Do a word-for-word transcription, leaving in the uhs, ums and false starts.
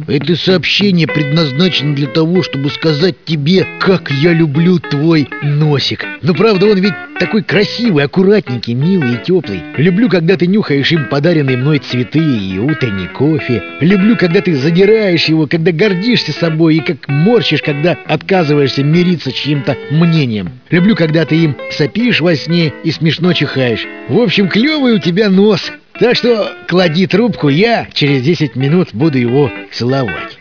Это сообщение предназначено для того, чтобы сказать тебе, как я люблю твой носик. Но правда, он ведь такой красивый, аккуратненький, милый и теплый. Люблю, когда ты нюхаешь им подаренные мной цветы и утренний кофе. Люблю, когда ты задираешь его, когда гордишься собой, и как морщишь, когда отказываешься мириться с чьим-то мнением. Люблю, когда ты им сопишь во сне и смешно чихаешь. В общем, клевый у тебя нос. Так что клади трубку, я через десять минут буду его целовать.